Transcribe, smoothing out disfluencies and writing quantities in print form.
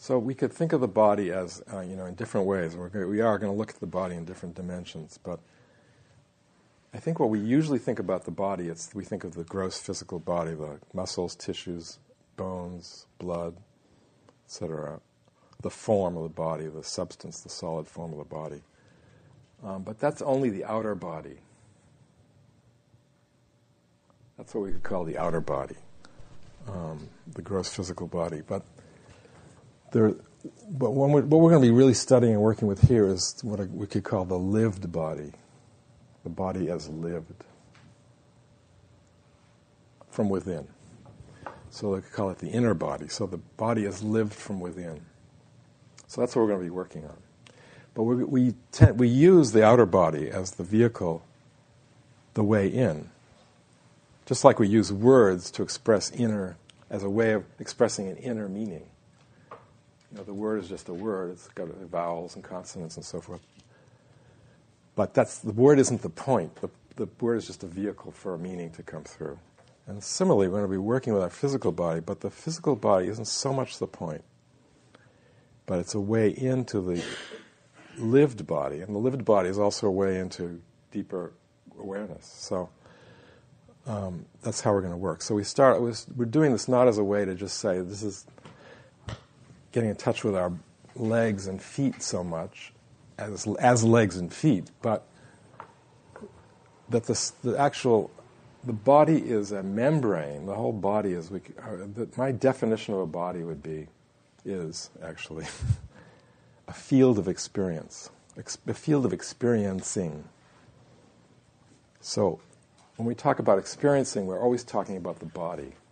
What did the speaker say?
So we could think of the body as, in different ways. We are going to look at the body in different dimensions, but I think what we usually think about the body, we think of the gross physical body, the muscles, tissues, bones, blood, etc., the form of the body, the substance, the solid form of the body. But that's only the outer body. That's what we could call the outer body, the gross physical body. But what we're going to be really studying and working with here is what we could call the lived body, the body as lived from within. So they could call it the inner body. So the body is lived from within. So that's what we're going to be working on. But we use the outer body as the vehicle, the way in. Just like we use words to express inner, as a way of expressing an inner meaning. The word is just a word. It's got vowels and consonants and so forth. But the word isn't the point. The word is just a vehicle for a meaning to come through. And similarly, we're going to be working with our physical body, but the physical body isn't so much the point. But it's a way into the lived body. And the lived body is also a way into deeper awareness. So that's how we're going to work. So we're doing this not as a way to just say this is getting in touch with our legs and feet so much as legs and feet, but that the body is a membrane. The whole body is. My definition of a body is actually a field of experience, a field of experiencing. So when we talk about experiencing, we're always talking about the body.